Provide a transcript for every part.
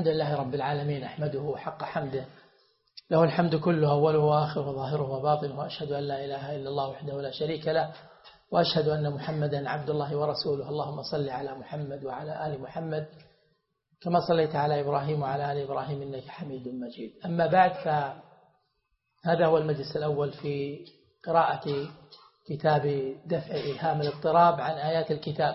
الحمد لله رب العالمين، أحمده حق حمده، له الحمد كله أوله وآخره وظاهره وباطنه، وأشهد أن لا إله إلا الله وحده لا شريك له، وأشهد أن محمدا عبد الله ورسوله. اللهم صل على محمد وعلى آل محمد كما صليت على إبراهيم وعلى آل إبراهيم إنك حميد مجيد. أما بعد، فهذا هو المجلس الأول في قراءة كتاب دفع إيهام الاضطراب عن آيات الكتاب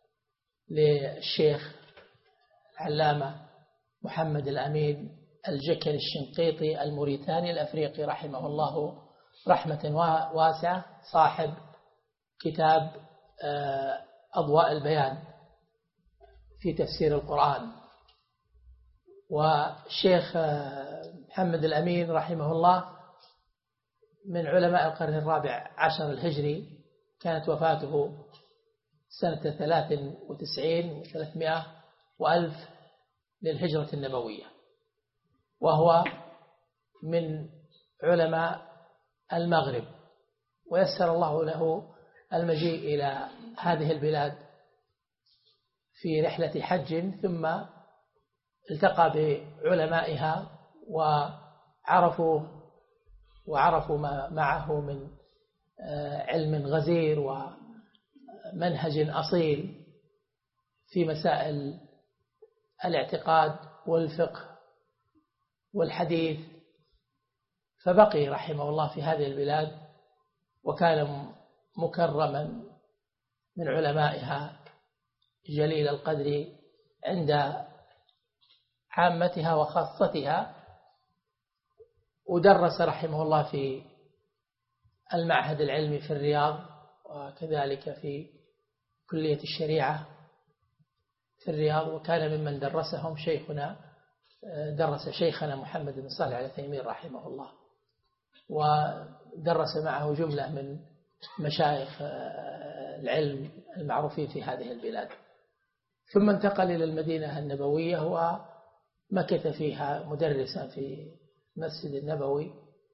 للشيخ العلامة محمد الأمين الجكري الشنقيطي الموريتاني الأفريقي رحمه الله رحمة واسعة، صاحب كتاب أضواء البيان في تفسير القرآن. والشيخ محمد الأمين رحمه الله من علماء القرن الرابع عشر الهجري، كانت وفاته سنة 93 و300 وألف للهجرة النبوية، وهو من علماء المغرب، ويسر الله له المجيء إلى هذه البلاد في رحلة حج، ثم التقى بعلمائها وعرفوا ما معه من علم غزير ومنهج أصيل في مسائل الاعتقاد والفقه والحديث، فبقي رحمه الله في هذه البلاد، وكان مكرما من علمائها جليل القدر عند عامتها وخاصتها. ودرس رحمه الله في المعهد العلمي في الرياض، وكذلك في كلية الشريعة في الرياض، وكان ممن درسهم درس شيخنا محمد بن صالح العثيمين رحمه الله، ودرس معه جملة من مشايخ العلم المعروفين في هذه البلاد. ثم انتقل إلى المدينة النبوية، ومكث فيها مدرسا في المسجد النبوي،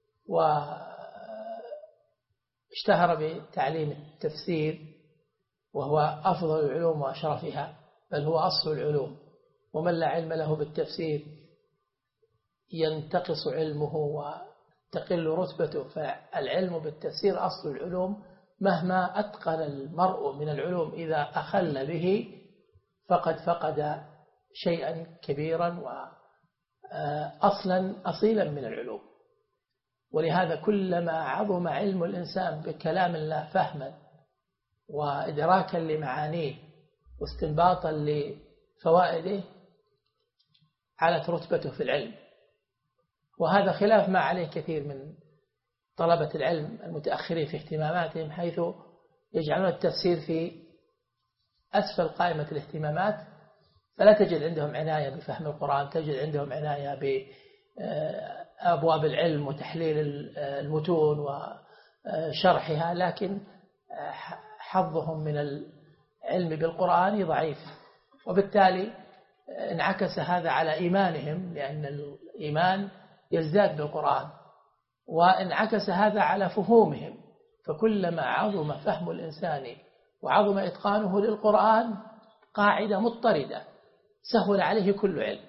واشتهر بتعليم التفسير، وهو أفضل العلوم وأشرفها، بل هو أصل العلوم، ومن لا علم له بالتفسير ينتقص علمه وتقل رتبته. فالعلم بالتفسير أصل العلوم، مهما أتقن المرء من العلوم إذا أخل به فقد فقد شيئا كبيرا وأصلا أصيلا من العلوم. ولهذا كلما عظم علم الإنسان بكلام الله فهما وإدراكا لمعانيه واستنباطا لفوائده علت رتبته في العلم. وهذا خلاف ما عليه كثير من طلبة العلم المتأخرين في اهتماماتهم، حيث يجعلون التفسير في أسفل قائمة الاهتمامات، فلا تجد عندهم عناية بفهم القرآن، تجد عندهم عناية بأبواب العلم وتحليل المتون وشرحها، لكن حظهم من العلم بالقرآن ضعيف، وبالتالي انعكس هذا على إيمانهم، لأن الإيمان يزداد بالقرآن، وانعكس هذا على فهومهم. فكلما عظم فهم الإنسان وعظم إتقانه للقرآن قاعدة مضطردة، سهل عليه كل علم.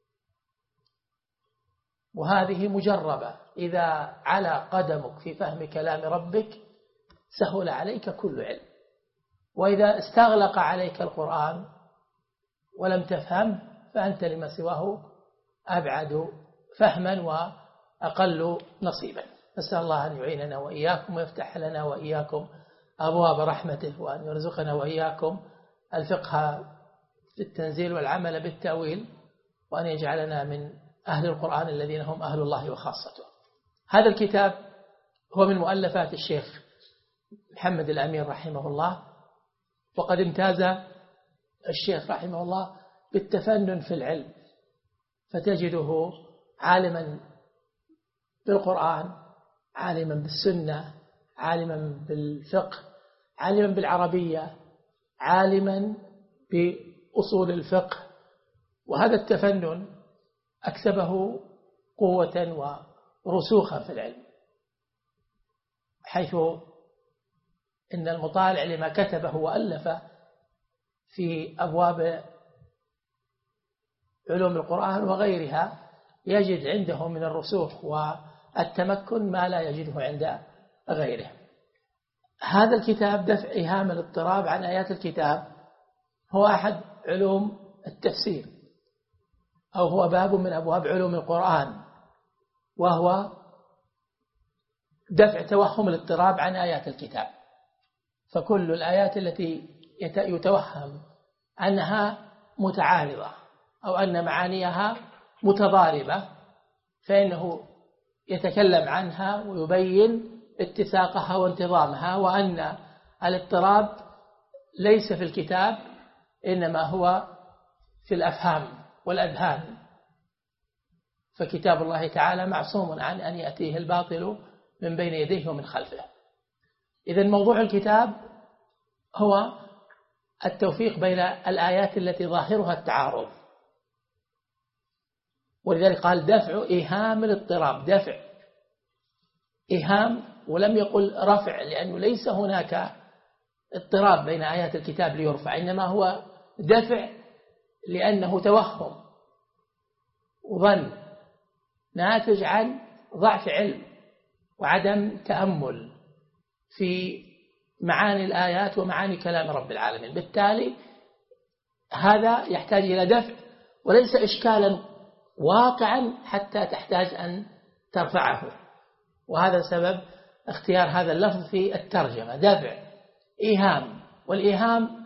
وهذه مجربة، إذا على قدمك في فهم كلام ربك سهل عليك كل علم، وإذا استغلق عليك القرآن ولم تفهم فأنت لما سواه أبعد فهما وأقل نصيبا. نسأل الله أن يعيننا وإياكم، ويفتح لنا وإياكم أبواب رحمته، وأن يرزقنا وإياكم الفقه في التنزيل والعمل بالتأويل، وأن يجعلنا من أهل القرآن الذين هم أهل الله وخاصته. هذا الكتاب هو من مؤلفات الشيخ محمد الأمين رحمه الله، وقد امتاز الشيخ رحمه الله بالتفنن في العلم، فتجده عالما بالقرآن، عالما بالسنة، عالما بالفقه، عالما بالعربية، عالما بأصول الفقه. وهذا التفنن أكسبه قوة ورسوخا في العلم، حيث إن المطالع لما كتبه وألف في أبواب علوم القرآن وغيرها يجد عنده من الرسوخ والتمكن ما لا يجده عند غيره. هذا الكتاب دفع إيهام الاضطراب عن آيات الكتاب هو أحد علوم التفسير، أو هو باب من أبواب علوم القرآن، وهو دفع توهم الاضطراب عن آيات الكتاب. فكل الآيات التي يتوهم أنها متعارضة أو أن معانيها متضاربة فإنه يتكلم عنها ويبين اتساقها وانتظامها، وأن الاضطراب ليس في الكتاب إنما هو في الأفهام والأذهان، فكتاب الله تعالى معصوم عن أن يأتيه الباطل من بين يديه ومن خلفه. إذن موضوع الكتاب هو التوفيق بين الآيات التي ظاهرها التعارض، ولذلك قال دفع إيهام الاضطراب، دفع إيهام، ولم يقل رفع، لأنه ليس هناك اضطراب بين آيات الكتاب ليرفع، إنما هو دفع لأنه توهم وظن ناتج عن ضعف علم وعدم تأمل في معاني الآيات ومعاني كلام رب العالمين. بالتالي هذا يحتاج إلى دفع وليس إشكالا واقعا حتى تحتاج أن ترفعه، وهذا سبب اختيار هذا اللفظ في الترجمة، دفع إيهام. والإيهام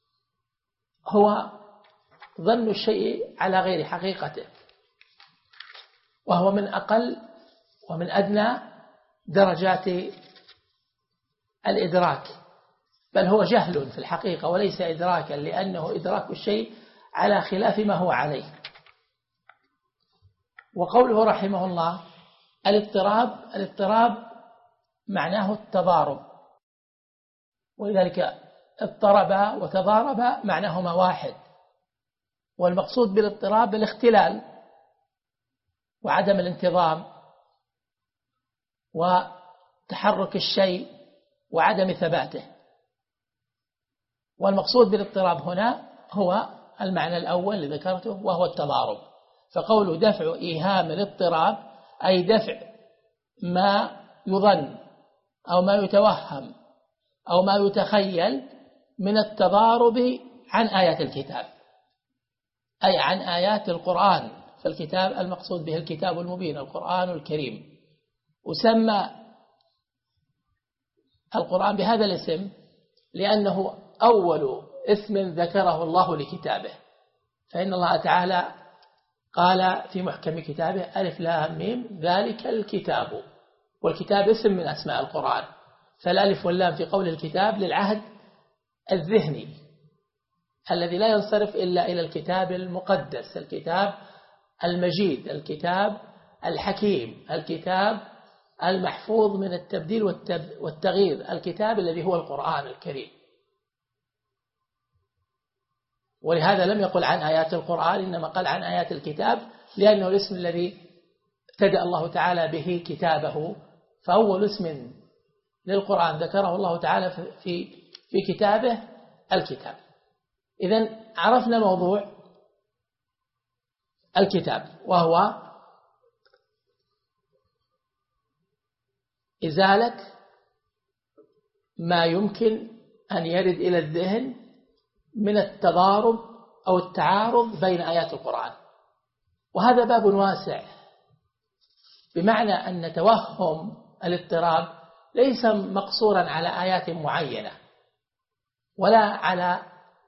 هو ظن الشيء على غير حقيقته، وهو من أقل ومن أدنى درجات الإدراك، بل هو جهل في الحقيقة وليس إدراكا، لأنه إدراك الشيء على خلاف ما هو عليه. وقوله رحمه الله الاضطراب معناه التضارب، ولذلك اضطرب وتضارب معناهما واحد، والمقصود بالاضطراب الاختلال وعدم الانتظام وتحرك الشيء وعدم ثباته. والمقصود بالاضطراب هنا هو المعنى الأول اللي ذكرته وهو التضارب. فقوله دفع إيهام الاضطراب أي دفع ما يظن أو ما يتوهم أو ما يتخيل من التضارب عن آيات الكتاب، أي عن آيات القرآن. فالكتاب المقصود به الكتاب المبين القرآن الكريم، وسمى القرآن بهذا الاسم لأنه أول اسم ذكره الله لكتابه، فإن الله تعالى قال في محكم كتابه ألف لام ميم ذلك الكتاب، والكتاب اسم من أسماء القرآن، فالألف واللام في قول الكتاب للعهد الذهني الذي لا ينصرف إلا إلى الكتاب المقدس، الكتاب المجيد، الكتاب الحكيم، الكتاب المحفوظ من التبديل والتغيير، الكتاب الذي هو القرآن الكريم. ولهذا لم يقل عن آيات القرآن، إنما قال عن آيات الكتاب، لأنه الاسم الذي ابتدأ الله تعالى به كتابه، فأول اسم للقرآن ذكره الله تعالى في كتابه الكتاب. إذن عرفنا موضوع الكتاب، وهو إزالة ما يمكن أن يرد إلى الذهن من التضارب أو التعارض بين آيات القرآن. وهذا باب واسع، بمعنى أن توهم الاضطراب ليس مقصورا على آيات معينة ولا على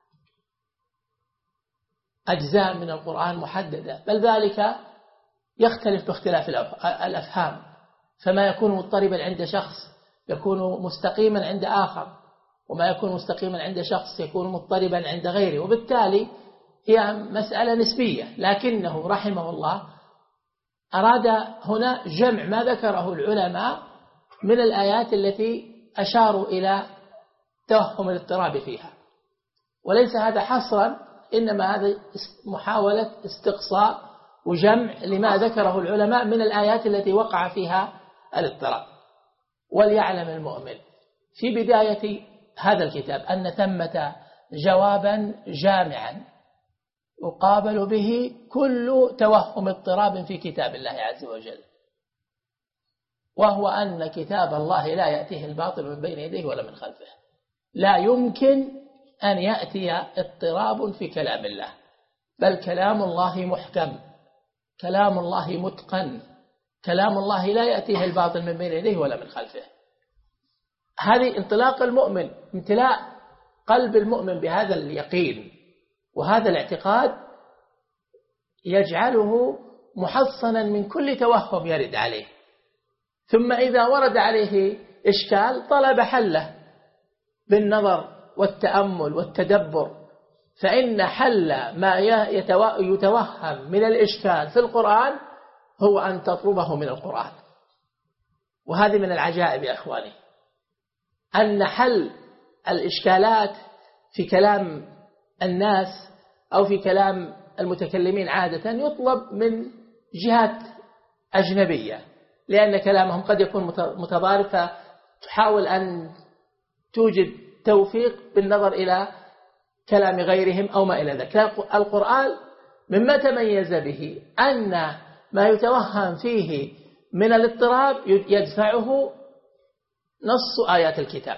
أجزاء من القرآن محددة، بل ذلك يختلف باختلاف الأفهام، فما يكون مضطربا عند شخص يكون مستقيما عند آخر، وما يكون مستقيما عند شخص يكون مضطربا عند غيره، وبالتالي هي مسألة نسبية. لكنه رحمه الله أراد هنا جمع ما ذكره العلماء من الآيات التي أشاروا إلى توهم الاضطراب فيها، وليس هذا حصرا، إنما هذا محاولة استقصاء وجمع لما ذكره العلماء من الآيات التي وقع فيها الاضطراب. وليعلم المؤمن في بداية هذا الكتاب أن ثمة جوابا جامعا يقابل به كل توهم اضطراب في كتاب الله عز وجل، وهو أن كتاب الله لا يأتيه الباطل من بين يديه ولا من خلفه. لا يمكن أن يأتي اضطراب في كلام الله، بل كلام الله محكم، كلام الله متقن، كلام الله لا يأتيه الباطل من بين يديه ولا من خلفه. هذه انطلاق المؤمن، امتلاء قلب المؤمن بهذا اليقين وهذا الاعتقاد يجعله محصنا من كل توهم يرد عليه. ثم إذا ورد عليه إشكال طلب حله بالنظر والتأمل والتدبر، فإن حل ما يتوهم من الإشكال في القرآن هو أن تطلبه من القرآن. وهذه من العجائب يا أخواني، أن حل الإشكالات في كلام الناس أو في كلام المتكلمين عادة يطلب من جهات أجنبية، لأن كلامهم قد يكون متضارب، فتحاول أن توجد توفيق بالنظر إلى كلام غيرهم أو ما إلى ذلك. القرآن مما تميز به أن ما يتوهم فيه من الاضطراب يدفعه نص آيات الكتاب.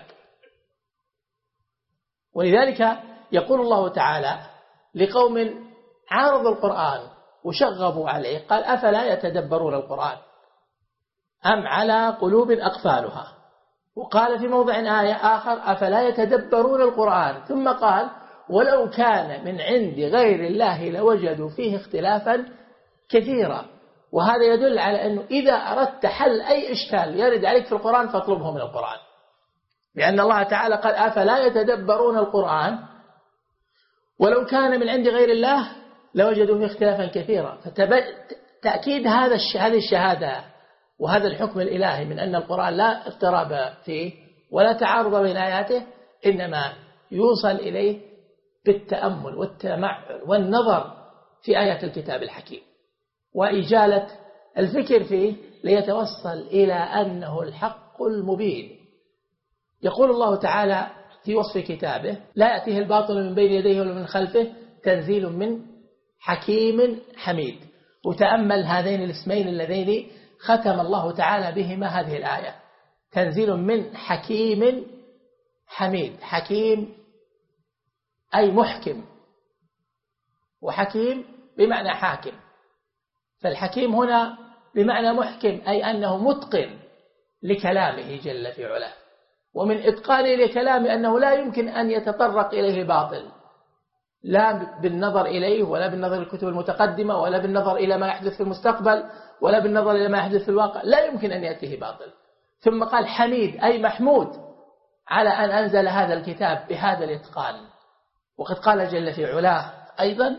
ولذلك يقول الله تعالى لقوم عارضوا القرآن وشغبوا عليه، قال أفلا يتدبرون القرآن أم على قلوب أقفالها. وقال في موضع آية آخر أفلا يتدبرون القرآن، ثم قال ولو كان من عند غير الله لوجدوا فيه اختلافا كثيرا. وهذا يدل على أنه إذا أردت حل أي إشكال يرد عليك في القرآن فاطلبه من القرآن، لأن الله تعالى قال أفلا يتدبرون القرآن ولو كان من عند غير الله لوجدوا فيه اختلافا كثيرا. فتأكيد هذه الشهادة وهذا الحكم الإلهي من أن القرآن لا اضطراب فيه ولا تعارض بين آياته، إنما يوصل إليه بالتأمل والتمعن والنظر في آيات الكتاب الحكيم وإجالة الفكر فيه ليتوصل إلى أنه الحق المبين. يقول الله تعالى في وصف كتابه لا يأتيه الباطل من بين يديه ولا من خلفه تنزيل من حكيم حميد. وتأمل هذين الاسمين اللذين ختم الله تعالى بهما هذه الآية، تنزيل من حكيم حميد. حكيم أي محكم، وحكيم بمعنى حاكم، فالحكيم هنا بمعنى محكم أي أنه متقن لكلامه جل في علاه، ومن إتقانه لكلامه أنه لا يمكن أن يتطرق إليه باطل، لا بالنظر إليه ولا بالنظر الكتب المتقدمة ولا بالنظر إلى ما يحدث في المستقبل ولا بالنظر إلى ما يحدث في الواقع، لا يمكن أن يأتيه باطل. ثم قال حميد أي محمود على أن أنزل هذا الكتاب بهذا الإتقان. وقد قال جل في علاه أيضا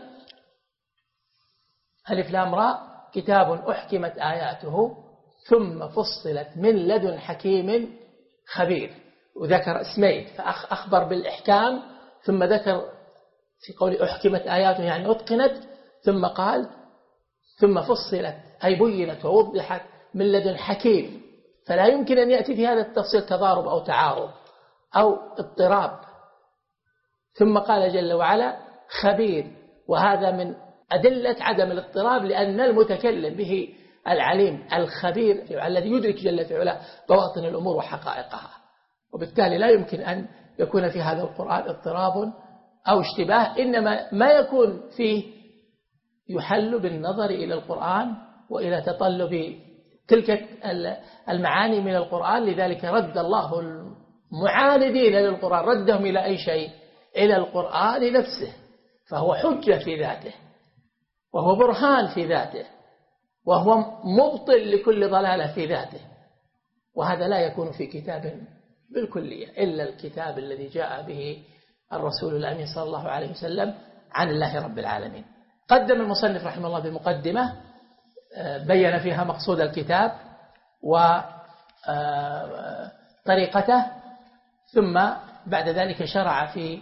ألف لام راء كتاب أحكمت آياته ثم فصلت من لدن حكيم خبير. وذكر اسمين، فأخبر بالإحكام ثم ذكر في قول أحكمت آياته يعني أتقنت، ثم قال ثم فصلت أي بينت ووضحت من لدن حكيم. فلا يمكن أن يأتي في هذا التفصيل تضارب أو تعارض أو اضطراب. ثم قال جل وعلا خبير، وهذا من أدلة عدم الاضطراب، لأن المتكلم به العليم الخبير الذي يدرك جل في علاه بواطن الأمور وحقائقها، وبالتالي لا يمكن أن يكون في هذا القرآن اضطراب أو اشتباه، إنما ما يكون فيه يحل بالنظر إلى القرآن وإلى تطلب تلك المعاني من القرآن. لذلك رد الله المعاندين للقرآن ردهم إلى أي شيء؟ إلى القرآن نفسه، فهو حجة في ذاته وهو برهان في ذاته وهو مبطل لكل ضلالة في ذاته. وهذا لا يكون في كتاب بالكلية إلا الكتاب الذي جاء به الرسول الأمين صلى الله عليه وسلم عن الله رب العالمين. قدم المصنف رحمه الله بمقدمة بين فيها مقصود الكتاب وطريقته، ثم بعد ذلك شرع في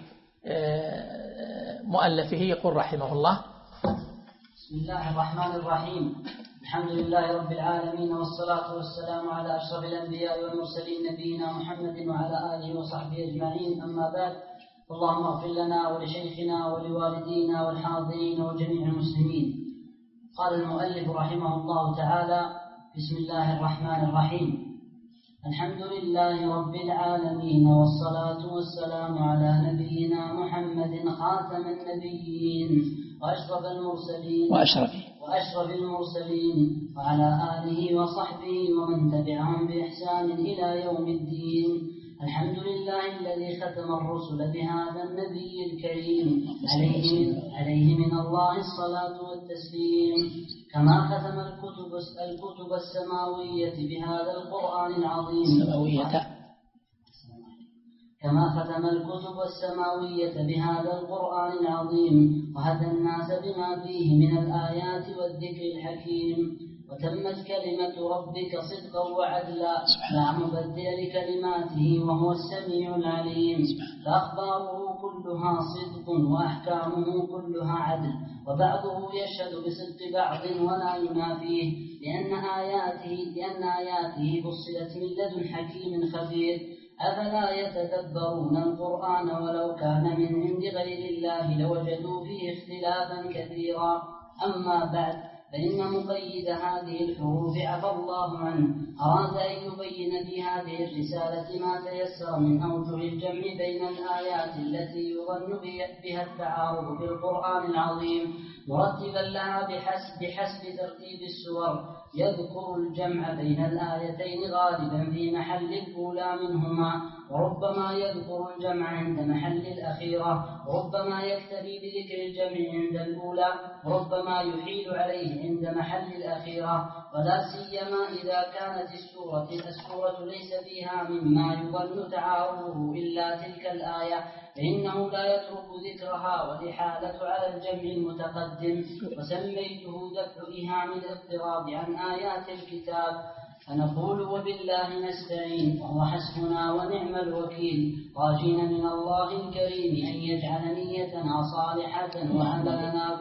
مؤلفه يقول رحمه الله: بسم الله الرحمن الرحيم. الحمد لله رب العالمين، والصلاة والسلام على أشرف الأنبياء والمرسلين نبينا محمد وعلى آله وصحبه أجمعين. أما بعد، اللهم اغفر لنا ولشيخنا ولوالدينا والحاضرين وجميع المسلمين. قال المؤلف رحمه الله تعالى: بسم الله الرحمن الرحيم. الحمد لله رب العالمين، والصلاة والسلام على نبينا محمد خاتم النبيين وأشرف المرسلين وعلى آله وصحبه ومن تبعهم بإحسان إلى يوم الدين. الحمد لله الذي ختم الرسل بهذا النبي الكريم عليه من الله الصلاة والتسليم، كما ختم الكتب السماوية بهذا القرآن العظيم وهدى الناس بما فيه من الآيات والذكر الحكيم. وتمت كلمة ربك صدقا وعدلا، لا مبدل لكلماته وهو السميع العليم. فأخباره كلها صدق وأحكامه كلها عدل، وبعضه يشهد بصدق بعض ولا ينافيه، لأن آياته فصلت من لدن حكيم خبير. أفلا يتدبرون القرآن ولو كان من عند غير الله لوجدوا فيه اختلافا كثيرا. أما بعد، فإن مقيد هذه الحروف عفى الله عنه أراد أن يبين في هذه الرسالة ما تيسر من أوجه الجمع بين الآيات التي يظن بها التعارض في القرآن العظيم، مرتبا لها بحسب ترتيب السور، يذكر الجمع بين الآيتين غالبا في محل الأولى منهما، وربما يذكر الجمع عند محل الأخيرة، وربما يكتفي بذكر الجمع عند الأولى، وربما يحيل عليه عند محل الأخيرة. ولا سيما إذا كانت السورة ليس فيها مما يظن تعارضه إلا تلك الآية، فإنه لا يترك ذكرها، والإحالة على الجمع المتقدم. وسميته دفع إيهام الاضطراب عن آيات الكتاب. فنقول: وبالله نستعين، وهو حسبنا ونعم الوكيل، راجين من الله الكريم أن يجعل نيتنا صالحة وعملنا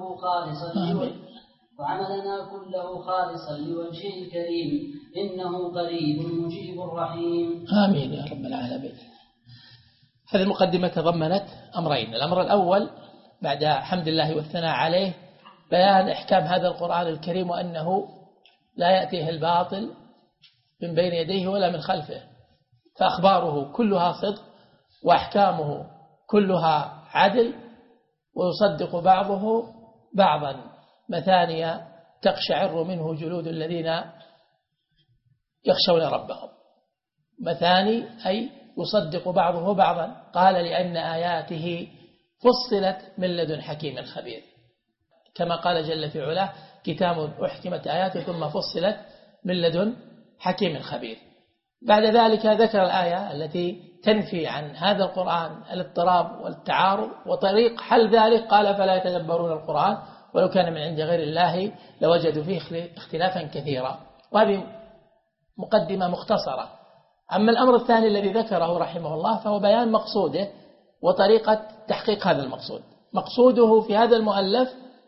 كله خالصا لوجهه الكريم، إنه قريب مجيب رحيم. آمين يا رب العالمين. هذه المقدمة تضمنت أمرين: الأمر الأول بعد حمد الله والثناء عليه بيان إحكام هذا القرآن الكريم، وأنه لا يأتيه الباطل من بين يديه ولا من خلفه، فأخباره كلها صدق وأحكامه كلها عدل، ويصدق بعضه بعضا. مثانية تقشعر منه جلود الذين يخشون ربهم. مثاني أي يصدق بعضه بعضا. قال: لأن آياته فصلت من لدن حكيم خبير، كما قال جل في علاه: كتاب أحكمت آياته ثم فصلت من لدن حكيم خبير. بعد ذلك ذكر الآية التي تنفي عن هذا القرآن الاضطراب والتعارض، وطريق حل ذلك قال: فلا يتدبرون القرآن ولو كان من عند غير الله لوجدوا فيه اختلافا كثيرا. وهذه مقدمة مختصرة. أما الأمر الثاني الذي ذكره رحمه الله فهو بيان مقصوده وطريقة تحقيق هذا المقصود. مقصوده في هذا المؤلف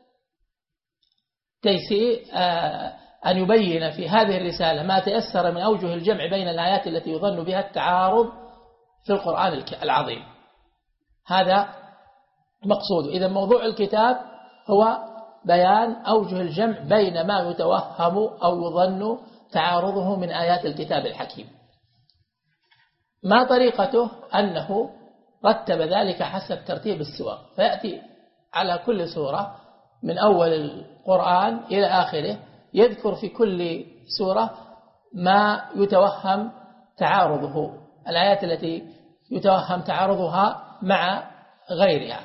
تيسير أن يبين في هذه الرسالة ما تيسر من أوجه الجمع بين الآيات التي يظن بها التعارض في القرآن العظيم. هذا مقصوده. إذا موضوع الكتاب هو بيان أوجه الجمع بين ما يتوهم أو يظن تعارضه من آيات الكتاب الحكيم. ما طريقته؟ أنه رتب ذلك حسب ترتيب السور، فيأتي على كل سورة من أول القرآن إلى آخره يذكر في كل سورة ما يتوهم تعارضه، الآيات التي يتوهم تعارضها مع غيرها،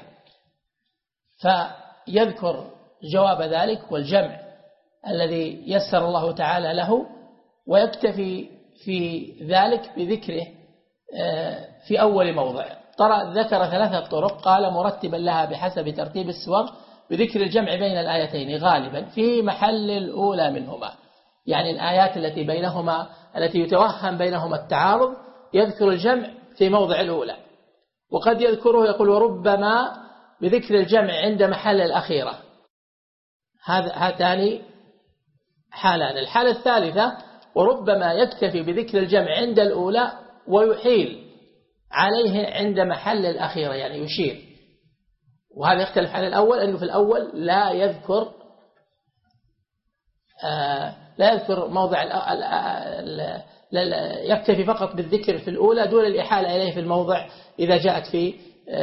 فيذكر جواب ذلك والجمع الذي يسر الله تعالى له، ويكتفي في ذلك بذكره في أول موضع. ذكر 3 طرق، قال: مرتبا لها بحسب ترتيب السور بذكر الجمع بين الآيتين غالبا في محل الأولى منهما، يعني الآيات التي بينهما التي يتوهم بينهما التعارض يذكر الجمع في موضع الأولى، وقد يذكره يقول: وربما بذكر الجمع عند محل الأخيرة. هاتان حالان. الحالة الثالثة: وربما يكتفي بذكر الجمع عند الأولى ويحيل عليه عند محل الأخيرة، يعني يشير. وهذا يختلف عن الأول، أنه في الأول لا يذكر موضع يكتفي فقط بالذكر في الأولى دون الإحالة إليه في الموضع إذا جاءت في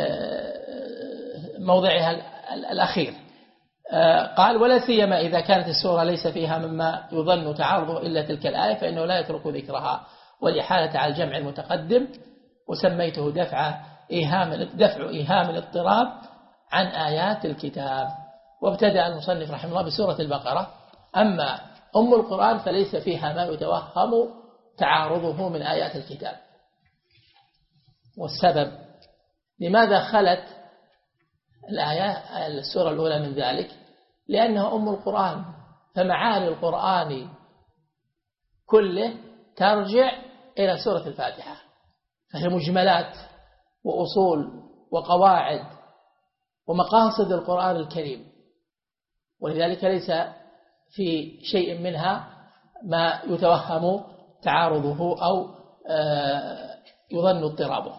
موضعها الأخير. قال ولا سيما إذا كانت السورة ليس فيها مما يظن تعارضه إلا تلك الآية فإنه لا يترك ذكرها والإحالة على الجمع المتقدم. وسميته دفع إيهام الاضطراب عن آيات الكتاب. وابتدأ المصنف رحمه الله بسورة البقرة. أما أم القرآن فليس فيها ما يتوهم تعارضه من آيات الكتاب. والسبب لماذا خلت السورة الأولى من ذلك؟ لأنها أم القرآن، فمعاني القرآن كله ترجع إلى سورة الفاتحة، فهي مجملات وأصول وقواعد ومقاصد القرآن الكريم، ولذلك ليس في شيء منها ما يتوهم تعارضه أو يظن اضطرابه.